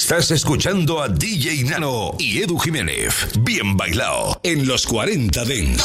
Estás escuchando a DJ Nano y Edu Jiménez. Bien bailado en los 40 Dance.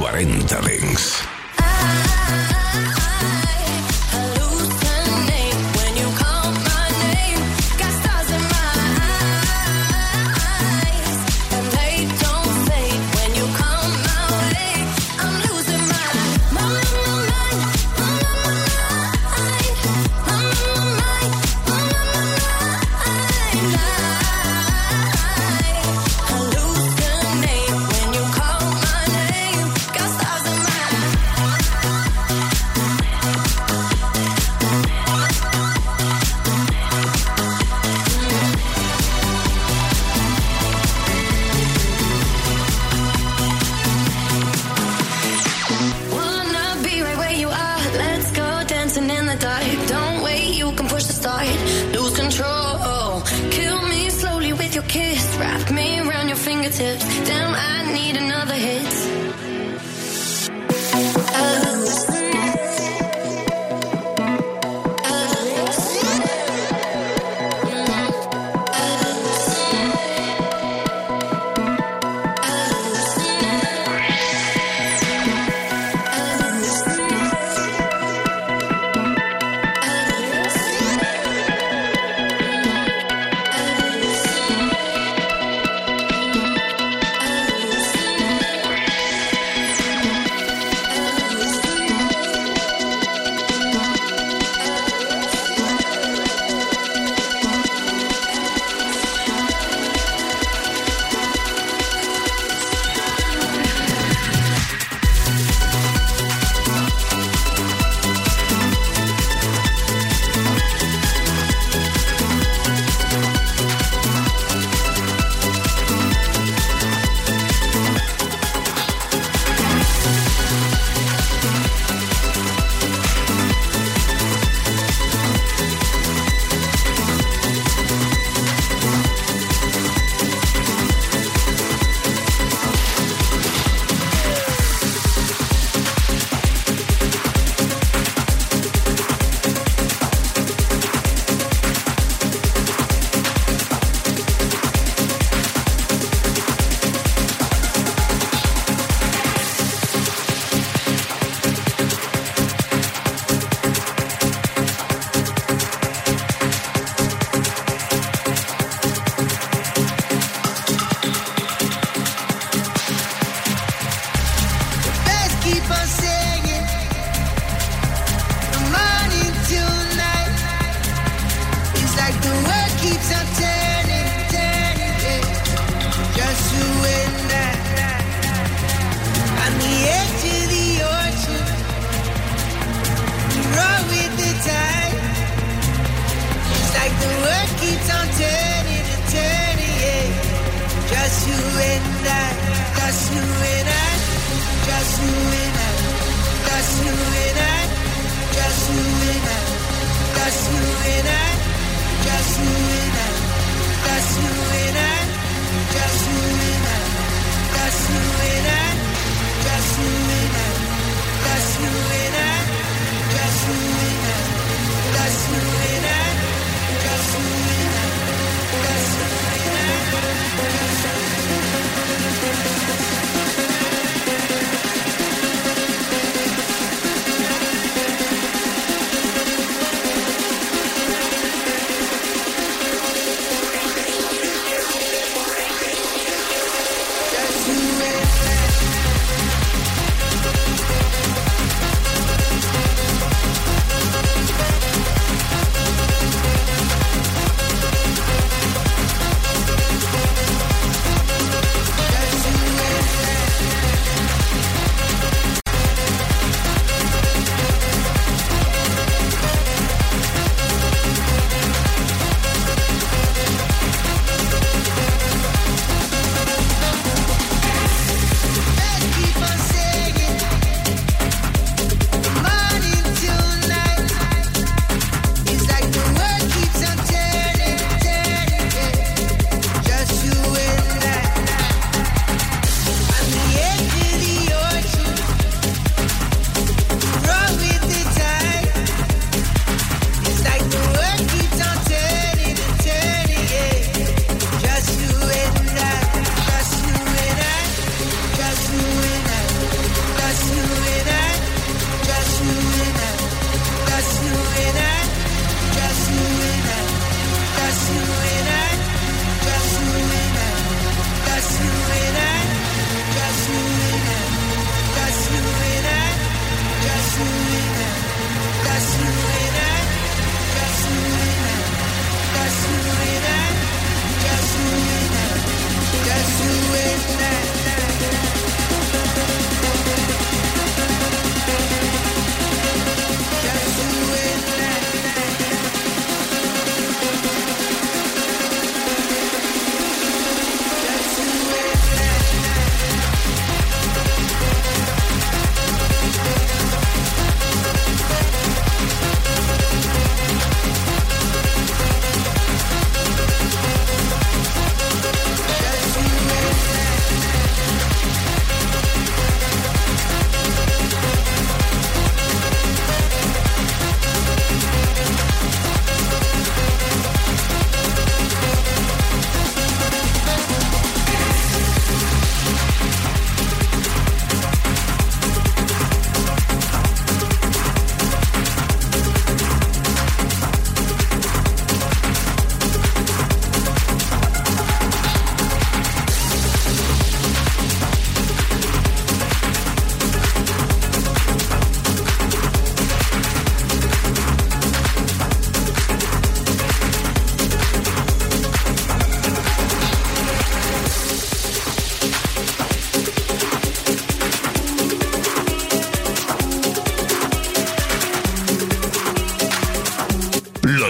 40 Dents. Damn, I need another hit.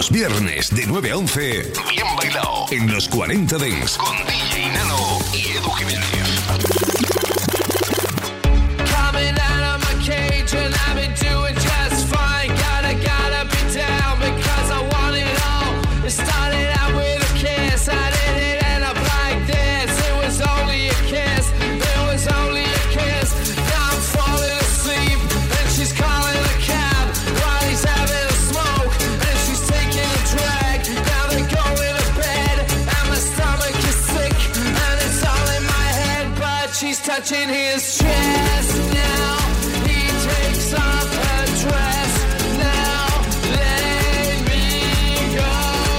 Los viernes de 9 a 11, Bien Bailado, en los 40 Dance, con DJ Nano y Edu Jiménez. Coming out of my cage and I've been doing just fine. Gotta be down because I want it all. It started out with a kiss, I didn't end up like this. It was only a kiss, it was only a kiss. Now I'm falling asleep and she's calling a cab while he's having a smoke and she's taking a drag. Now they're going to bed and my stomach is sick and it's all in my head, but she's touching his chest now. He takes off her dress now. Let me go.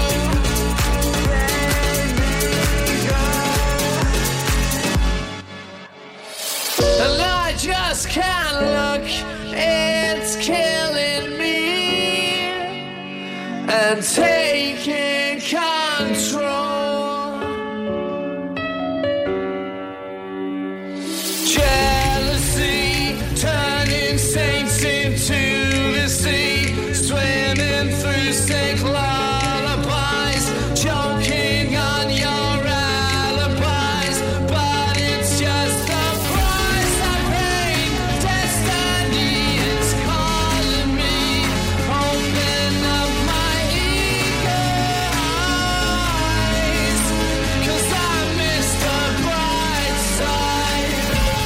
Let me go. And I just can't look. It's killing me and taking control. Jealousy turning saints into the sea, swimming through sick lullabies, choking on your alibis, but it's just the price I paid. Destiny is calling me, open up my eager eyes, 'cause I miss the bright side.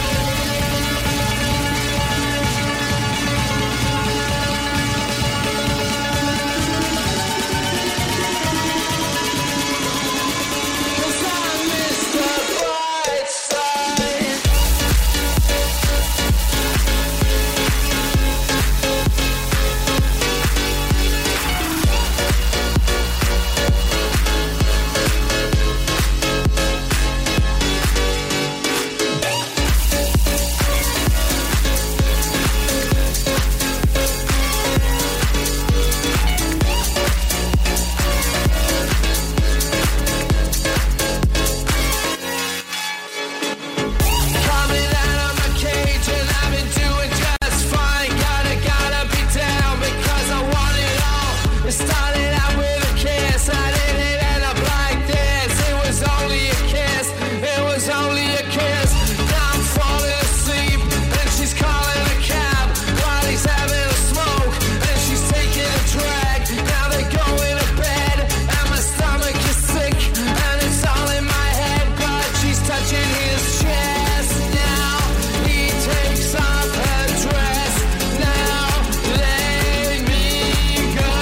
Coming out of my cage and I've been doing just fine. Gotta be down because I want it all. It started out with a kiss, I didn't end up like this. It was only a kiss, it was only a kiss. Now I'm falling asleep and she's calling a cab while he's having a smoke and she's taking a drag. Now they're going to bed and my stomach is sick and it's all in my head, but she's touching his chest now. He takes off her dress now. Let me go.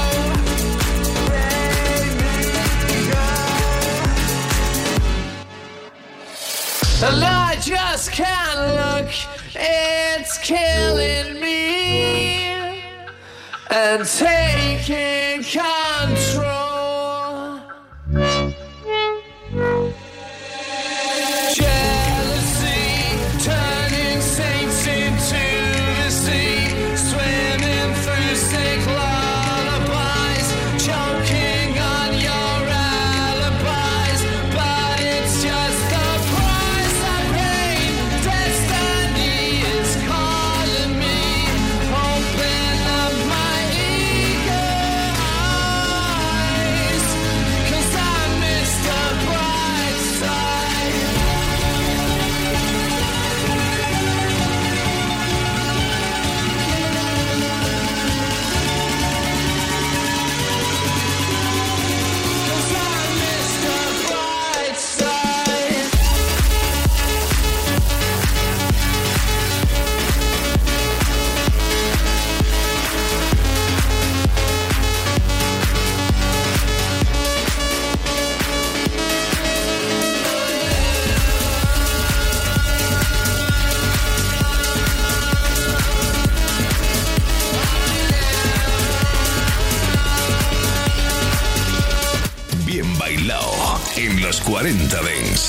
Let me go. And I just can't look. It's killing me and taking control. Jealousy turning saints into the sea, swimming through sick lullabies, choking on your alibis, but it's just the price I paid. Destiny is calling me, open up my eager eyes, 'cause I miss the bright side. Bien Bailado, en los 40 Dance.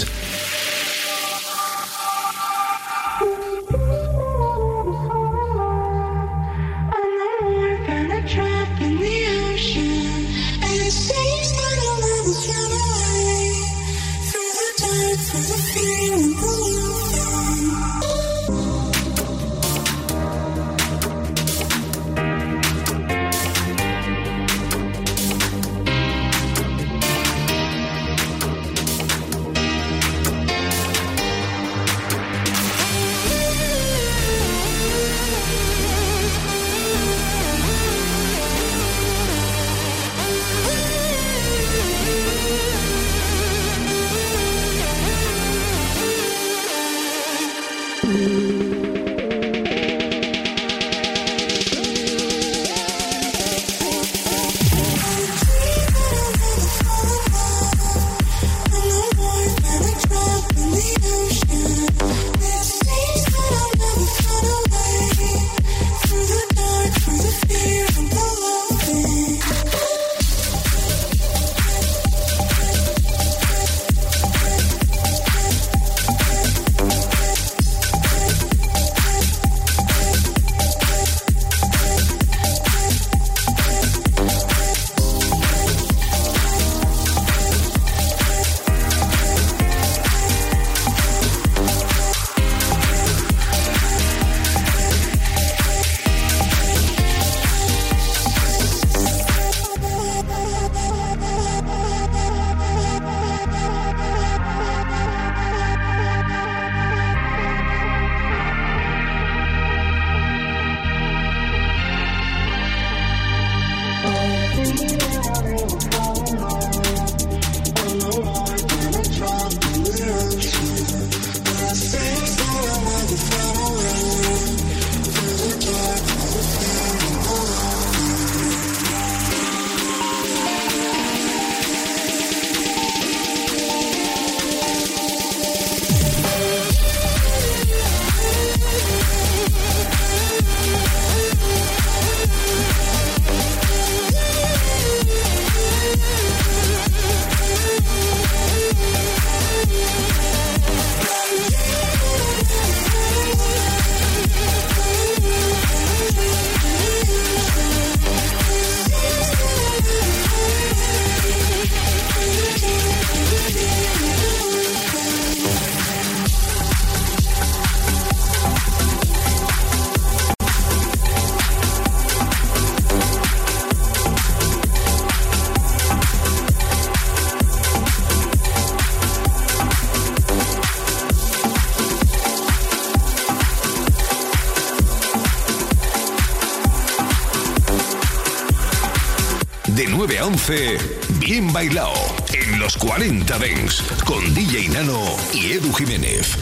De 9 a 11, bien bailao. En los 40 Dance, con DJ Nano y Edu Jiménez.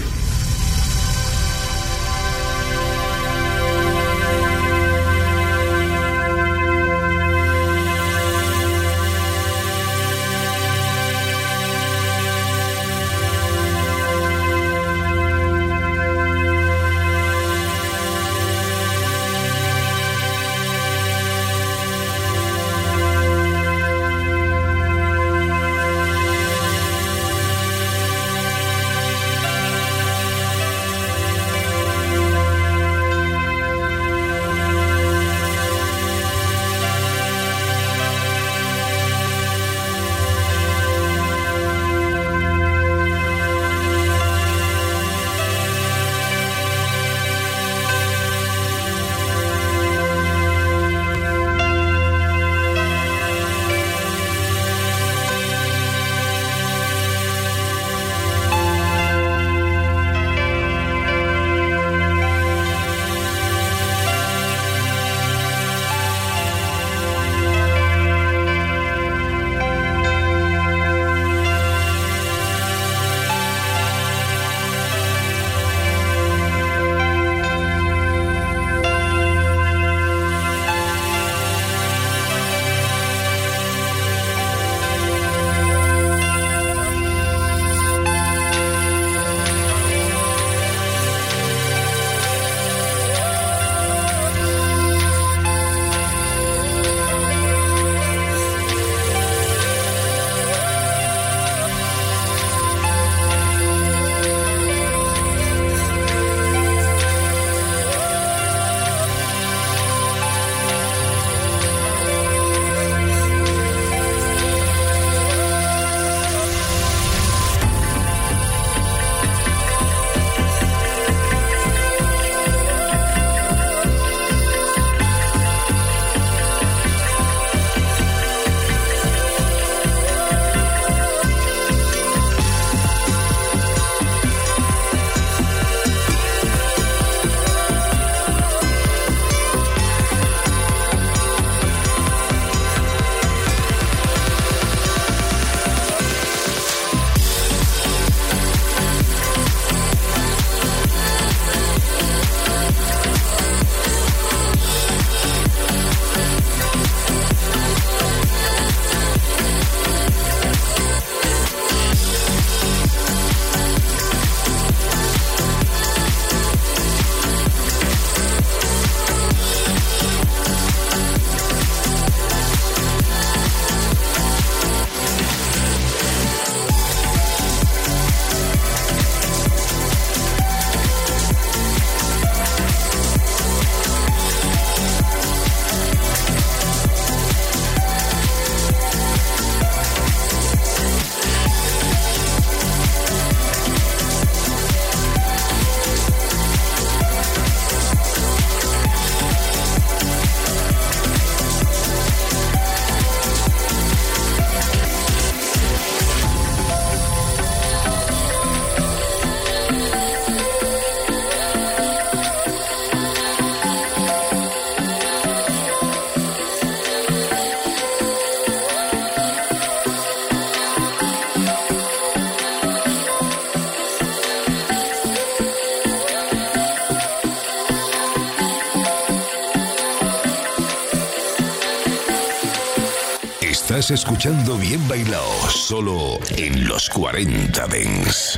Estás escuchando Bien Bailao, solo en los 40 Dance.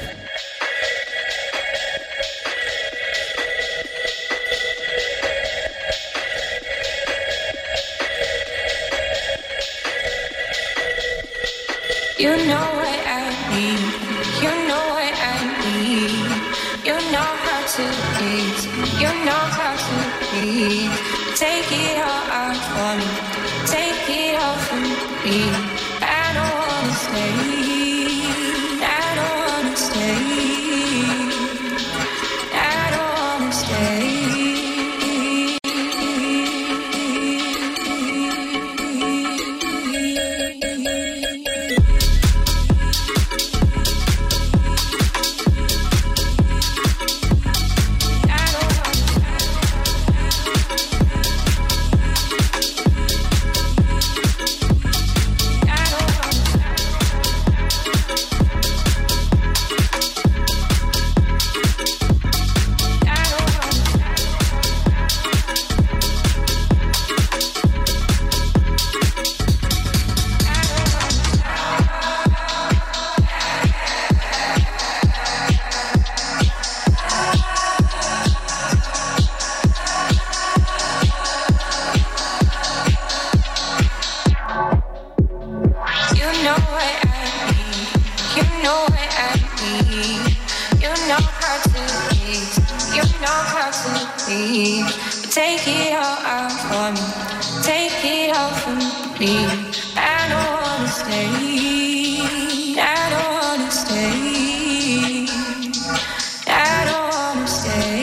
You know what I need, you know what I need. You know how to please, you know how to please. Take it all out for me, take it all from me. I don't wanna stay, I don't wanna stay, I don't wanna stay. Take it all out for me. Take it all from me. I don't wanna stay. I don't wanna stay. I don't wanna stay.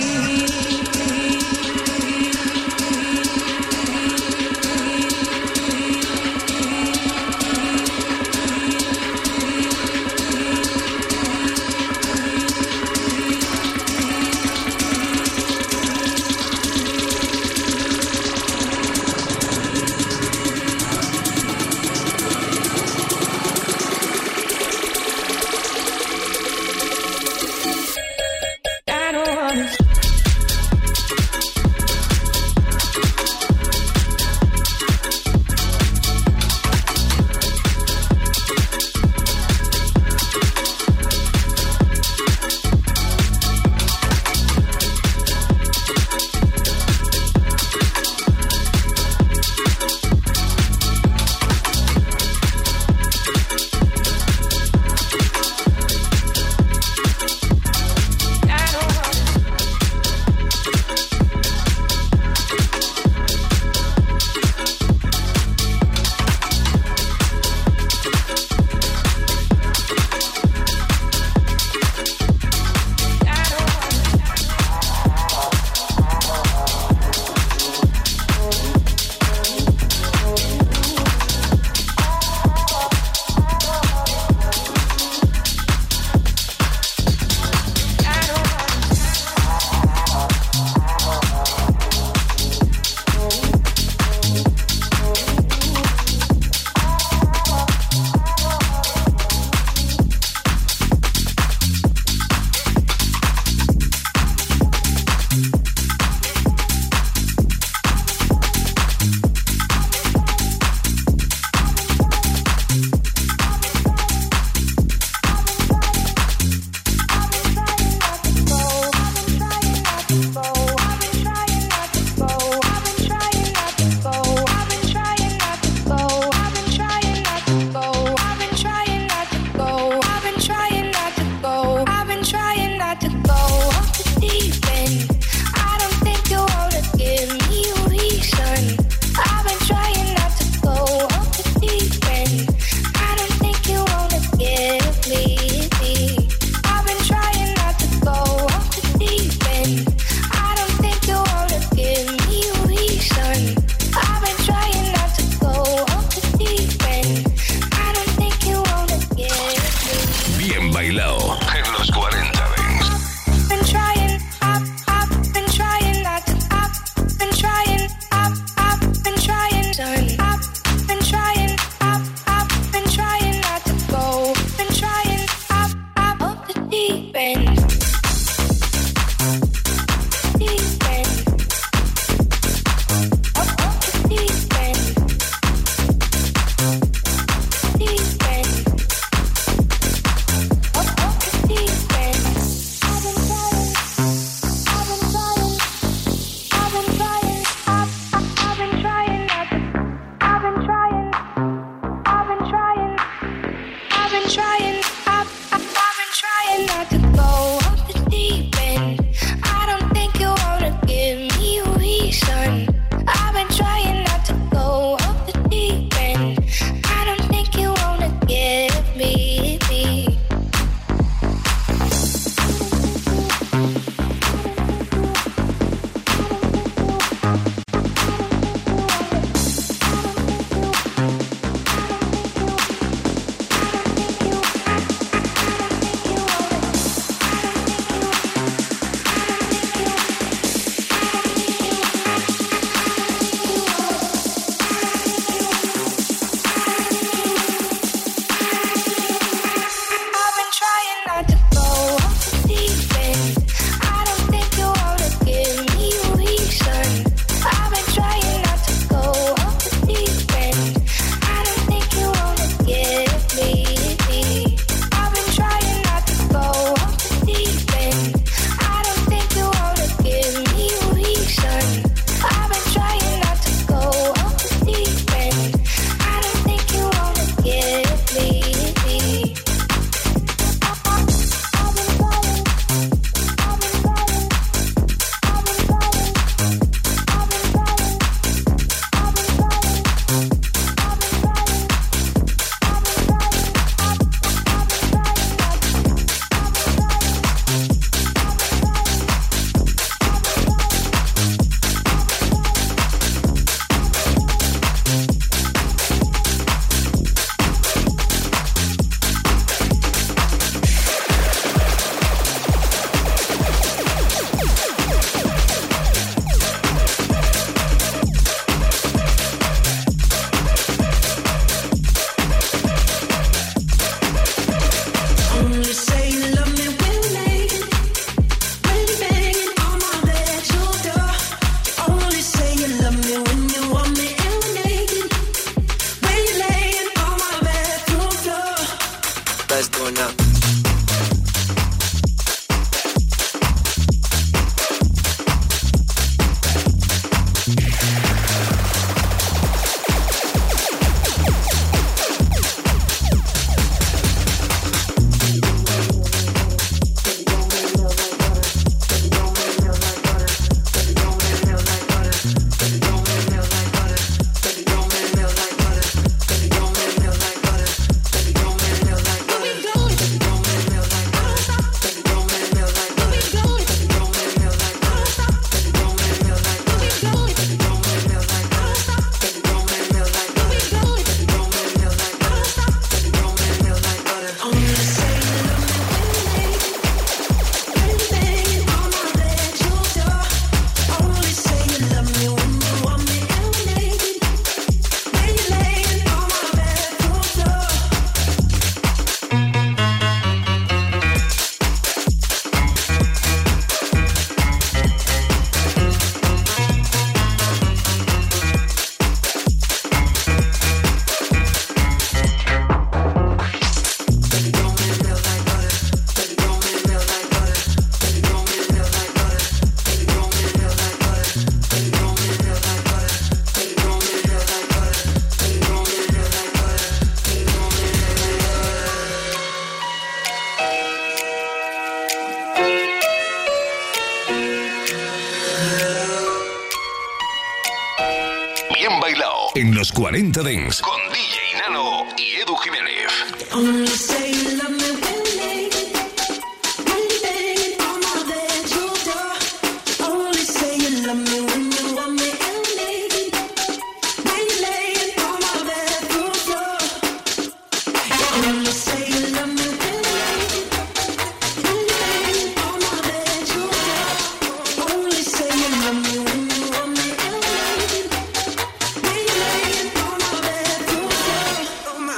bien bailado en los 40 Dance con DJ Nano y Edu Jiménez. Only say you love me when you're naked, when you're banging on my bedroom door. Only say you love me when you want me naked, when you're laying on my bedroom floor. Only say you love me when you're naked, when you're banging on my bedroom door. Only say you love me when you want me naked, when you're laying on my bedroom floor. Oh my.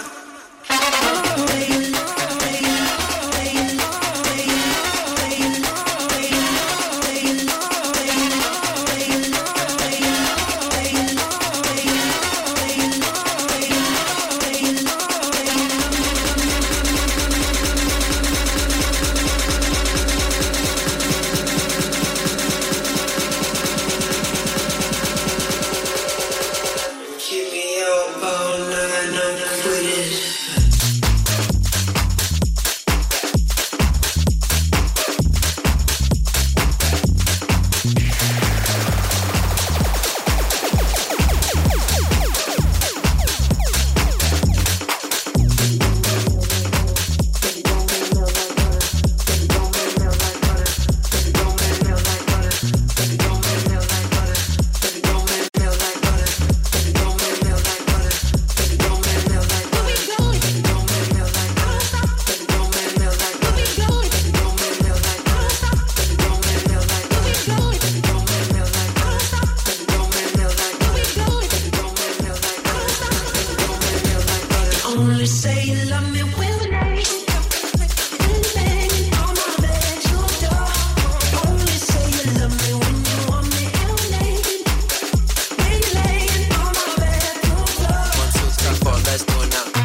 Keep me up all night, I'm quitting. Only say you love me when we're naked, when you're banging on my bedroom door. Only say you love me when you want me naked, when you're laying on my bedroom floor. 1, 2, 3, 4, let's do it now.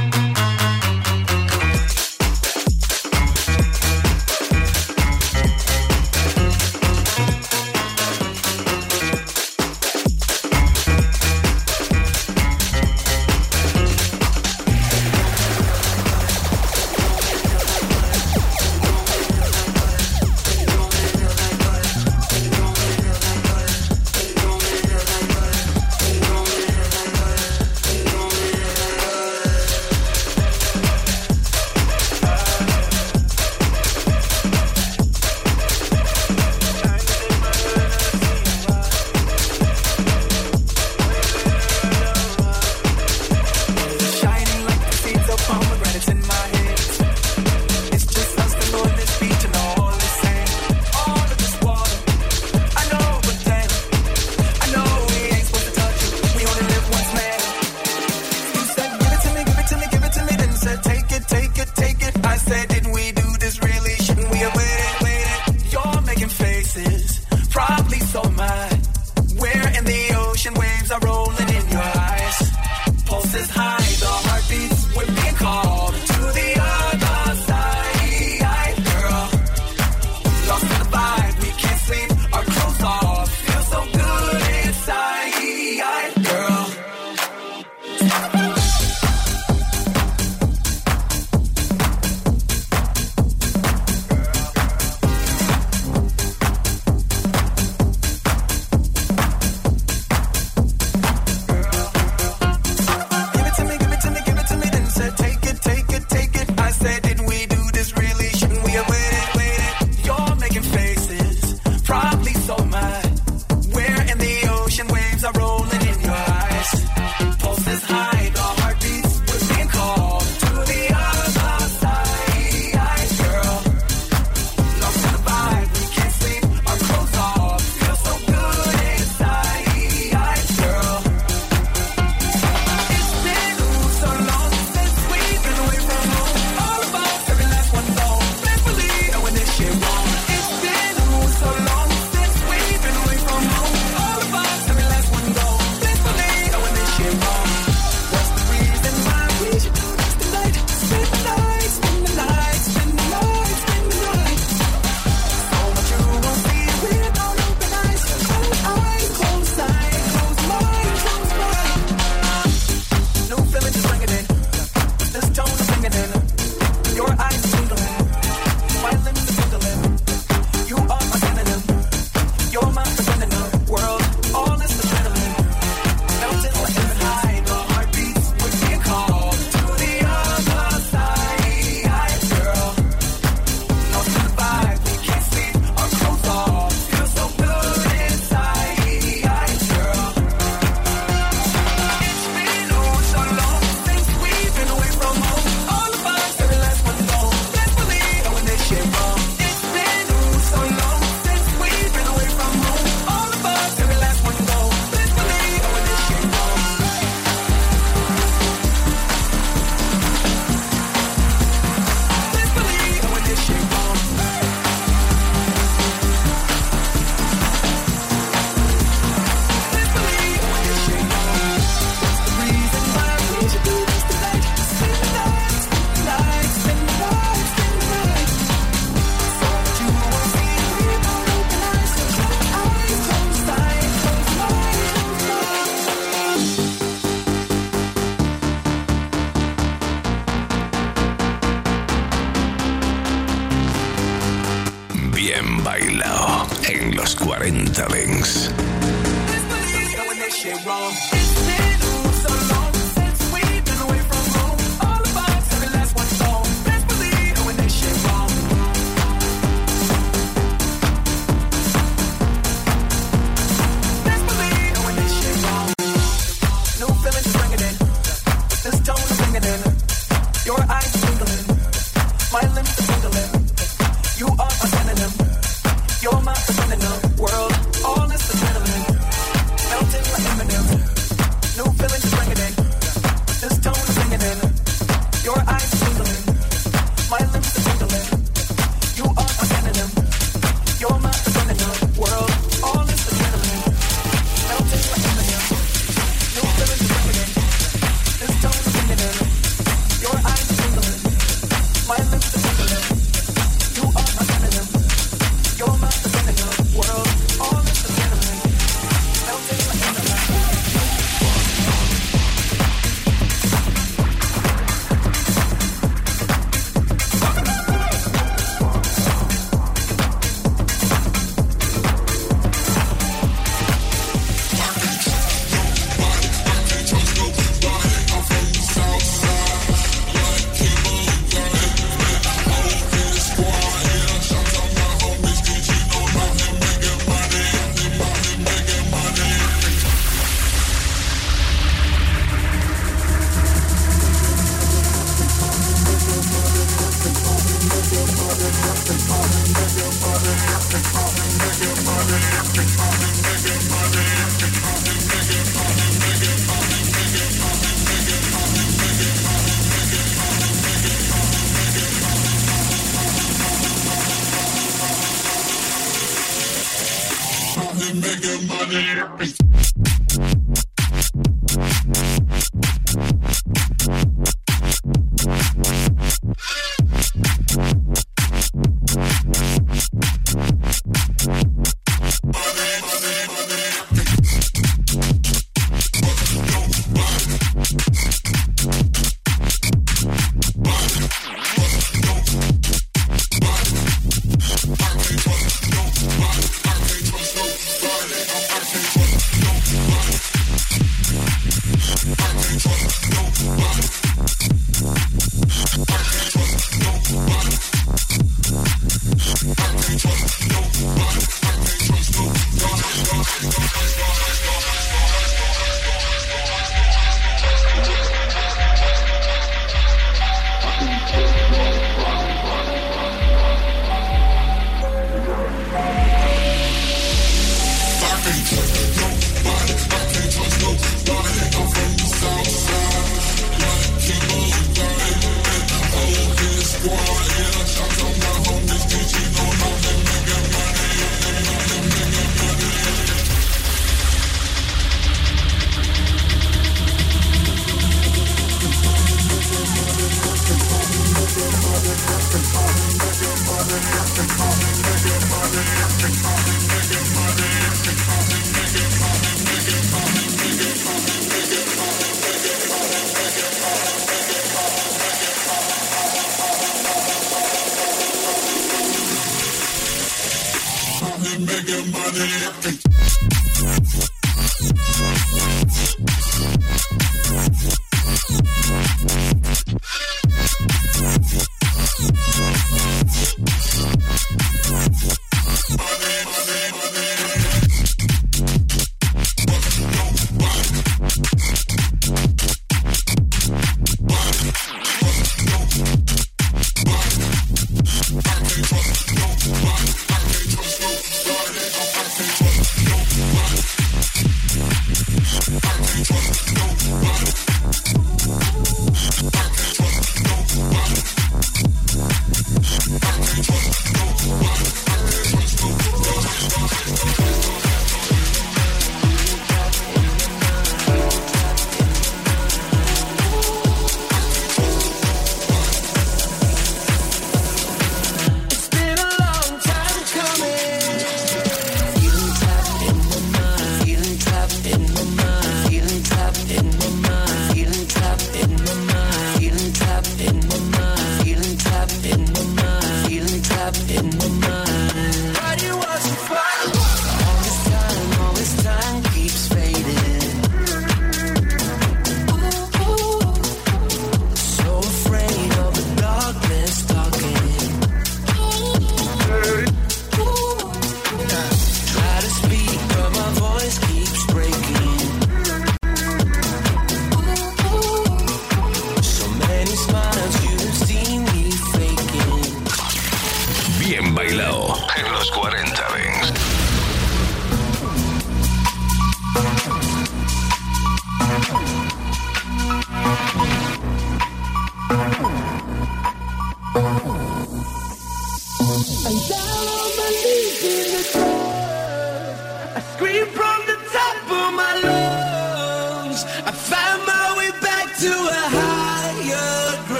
40 Dents.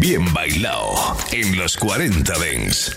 Bien bailado en los 40 Dance.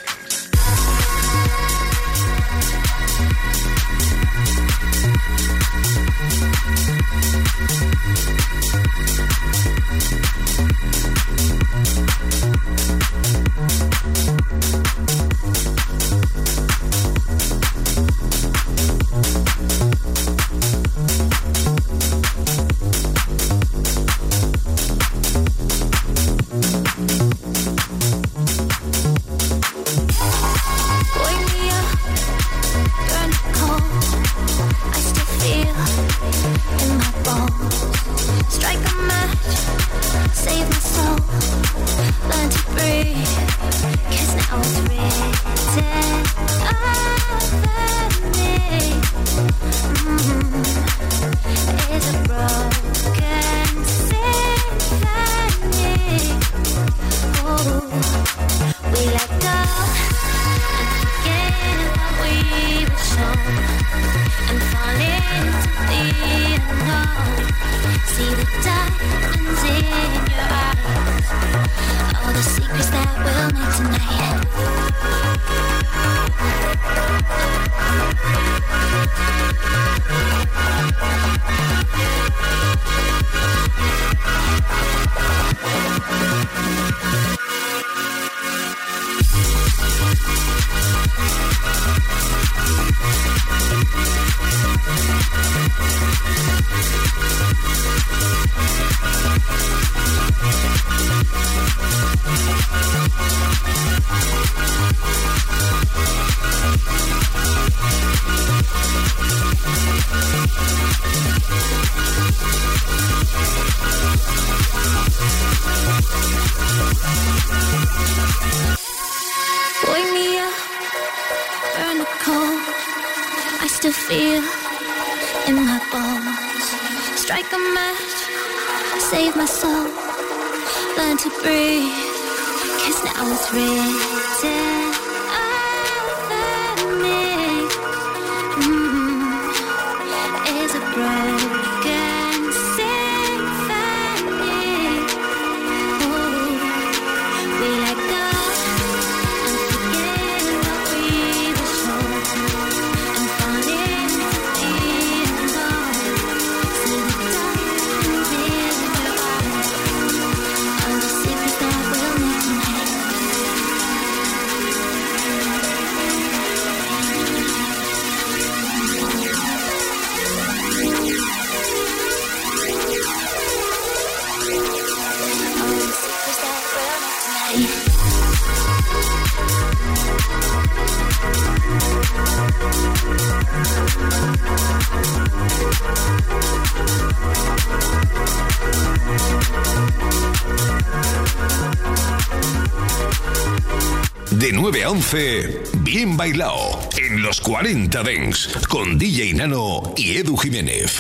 De 9 a 11, Bien bailado en los 40 Dance con DJ Nano y Edu Jiménez.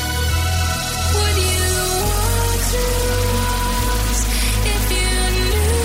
If you knew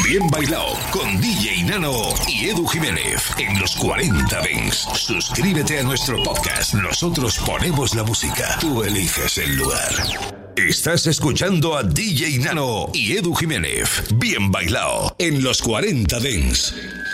Bien bailado con DJ Nano y Edu Jiménez en los 40 Dance. Suscríbete a nuestro podcast. Nosotros ponemos la música. Tú eliges el lugar. Estás escuchando a DJ Nano y Edu Jiménez. Bien bailado en los 40 Dance.